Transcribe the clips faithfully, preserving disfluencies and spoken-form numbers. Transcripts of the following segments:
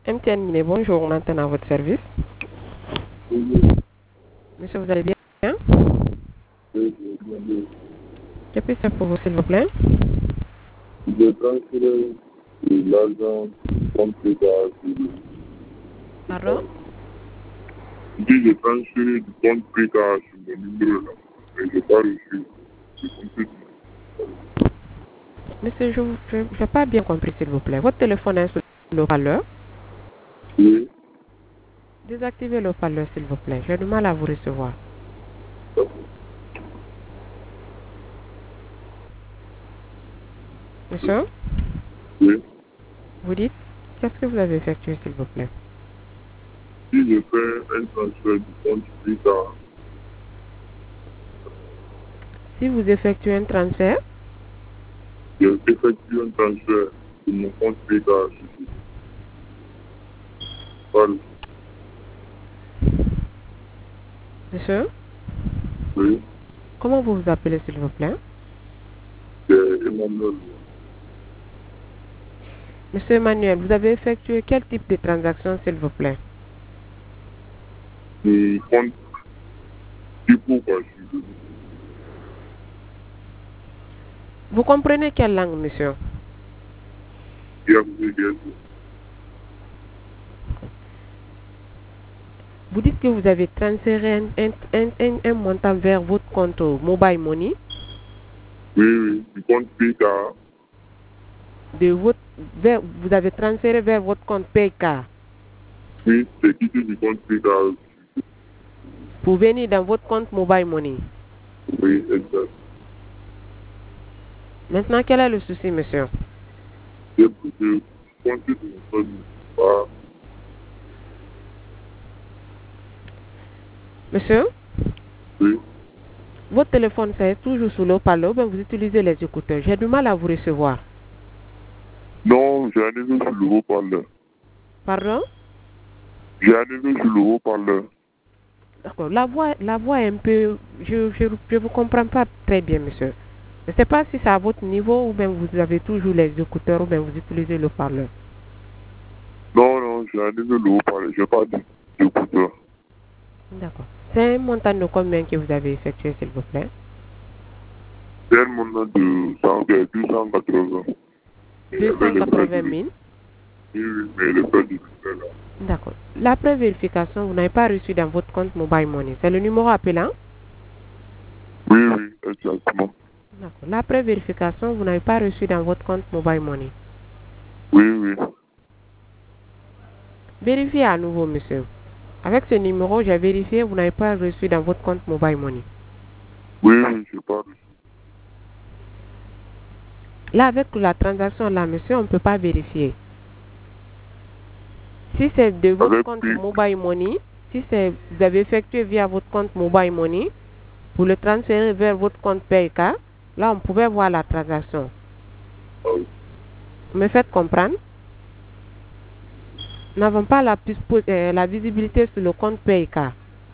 M T N Guinée, bonjour, on entend à votre service. Monsieur, vous allez bien? Que puis-je faire pour vous, s'il vous plaît? Je transfère l'argent compte précaire. Pardon? Je dis, j'ai transféré du compte précaire sur mon numéro là. Mais je n'ai pas reçu. J'ai compris. Monsieur, je n'ai pas bien compris, s'il vous plaît. Votre téléphone est sur le haut-parleur? Oui. Désactivez le haut-parleur, s'il vous plaît. J'ai du mal à vous recevoir. Monsieur? Oui. Vous dites? Qu'est-ce que vous avez effectué, s'il vous plaît? Si je fais un transfert du compte précaire, Si vous effectuez un transfert, j'ai effectué un transfert de mon compte précaire. Parle. monsieur? Oui. Comment vous vous appelez, s'il vous plaît? C'est Emmanuel. Monsieur Emmanuel, vous avez effectué quel type de transaction, s'il vous plaît? Du compte Tipo quoi, je veux. Vous comprenez quelle langue, monsieur? Il y a des gars. Vous dites que vous avez transféré un, un, un, un, un montant vers votre compte Mobile Money Oui, oui, du compte précaire. de votre, vers, vous avez transféré vers votre compte P K Oui, c'est quitté du compte précaire. pour venir dans votre compte Mobile Money. Oui, exact. Maintenant, quel est le souci, monsieur? Je peux compter sur mon famille. Pas. Monsieur, Oui. votre téléphone c'est toujours sous le haut-parleur ou bien vous utilisez les écouteurs? J'ai du mal à vous recevoir. Non, j'ai un niveau sur le haut-parleur. Pardon? J'ai un niveau sur le haut-parleur. D'accord. La voix, la voix est un peu... Je je, je vous comprends pas très bien, monsieur. Je ne sais pas si c'est à votre niveau ou bien vous avez toujours les écouteurs ou bien vous utilisez le parleur. Non, non, j'ai un niveau sur le haut-parleur. J'ai pas d'écouteur. D'accord. C'est un montant de combien que vous avez effectué, s'il vous plaît? C'est un montant de deux cent quatre-vingts. deux cent quatre-vingt mille. Oui, oui, mais le frais du frais là. D'accord. L'après vérification, vous n'avez pas reçu dans votre compte Mobile Money. C'est le numéro appelant? Oui, oui, exactement. D'accord. L'après vérification, vous n'avez pas reçu dans votre compte Mobile Money. Oui, oui. Vérifiez à nouveau, monsieur. Avec ce numéro, j'ai vérifié, vous n'avez pas reçu dans votre compte Mobile Money. Oui, oui, je pas reçu. Là, avec la transaction là, monsieur, on ne peut pas vérifier. Si c'est de votre Avec compte puis, Mobile Money, si c'est vous avez effectué via votre compte Mobile Money, pour le transférer vers votre compte P K, là, on pouvait voir la transaction. ah oui. Vous me faites comprendre? Nous n'avons pas la, euh, la visibilité sur le compte P K.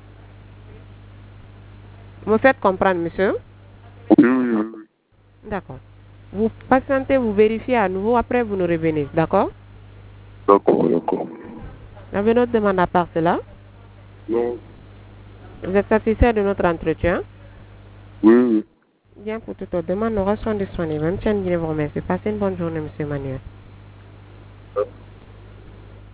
Vous me faites comprendre, monsieur? Oui, oui, oui, oui. D'accord. Vous patientez, vous vérifiez à nouveau, après vous nous revenez, d'accord? D'accord, d'accord. Vous avez notre demande à part cela? Non, Vous êtes satisfait de notre entretien? oui, oui. Bien, pour toute autre demande, nous restons disponibles. Même si on vous remercie. Passez une bonne journée, monsieur Manuel. Ah.